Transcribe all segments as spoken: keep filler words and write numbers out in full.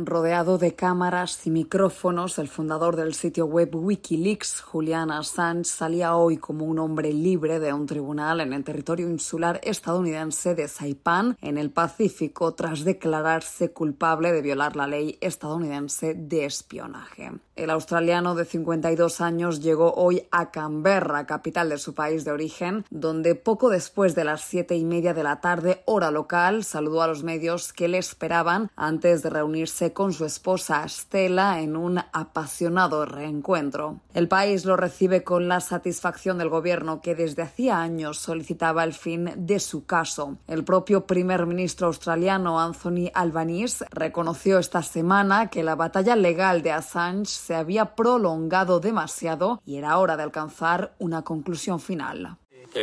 Rodeado de cámaras y micrófonos, el fundador del sitio web Wikileaks, Julian Assange, salía hoy como un hombre libre de un tribunal en el territorio insular estadounidense de Saipán, en el Pacífico, tras declararse culpable de violar la ley estadounidense de espionaje. El australiano de cincuenta y dos años llegó hoy a Canberra, capital de su país de origen, donde poco después de las siete y media de la tarde, hora local, saludó a los medios que le esperaban antes de reunirse con su esposa Stella en un apasionado reencuentro. El país lo recibe con la satisfacción del gobierno que desde hacía años solicitaba el fin de su caso. El propio primer ministro australiano Anthony Albanese reconoció esta semana que la batalla legal de Assange se había prolongado demasiado y era hora de alcanzar una conclusión final.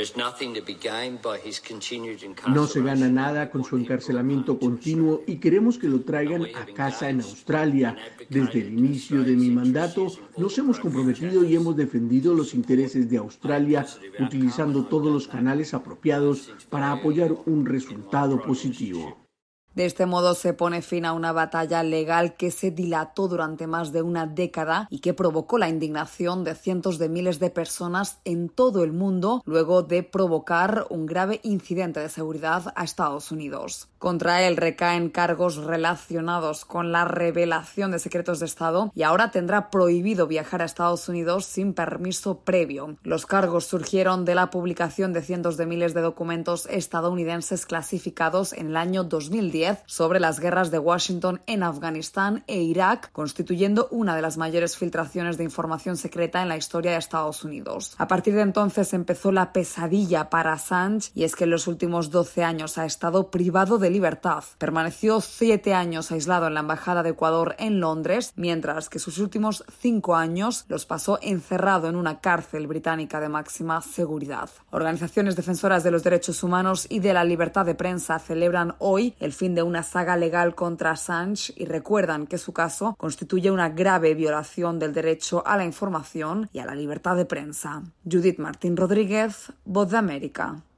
No se gana nada con su encarcelamiento continuo y queremos que lo traigan a casa en Australia. Desde el inicio de mi mandato nos hemos comprometido y hemos defendido los intereses de Australia utilizando todos los canales apropiados para apoyar un resultado positivo. De este modo se pone fin a una batalla legal que se dilató durante más de una década y que provocó la indignación de cientos de miles de personas en todo el mundo luego de provocar un grave incidente de seguridad a Estados Unidos. Contra él recaen cargos relacionados con la revelación de secretos de Estado y ahora tendrá prohibido viajar a Estados Unidos sin permiso previo. Los cargos surgieron de la publicación de cientos de miles de documentos estadounidenses clasificados en el año dos mil diez sobre las guerras de Washington en Afganistán e Irak, constituyendo una de las mayores filtraciones de información secreta en la historia de Estados Unidos. A partir de entonces empezó la pesadilla para Assange, y es que en los últimos doce años ha estado privado de libertad. Permaneció siete años aislado en la Embajada de Ecuador en Londres, mientras que sus últimos cinco años los pasó encerrado en una cárcel británica de máxima seguridad. Organizaciones defensoras de los derechos humanos y de la libertad de prensa celebran hoy el fin de una saga legal contra Assange y recuerdan que su caso constituye una grave violación del derecho a la información y a la libertad de prensa. Judith Martín Rodríguez, Voz de América.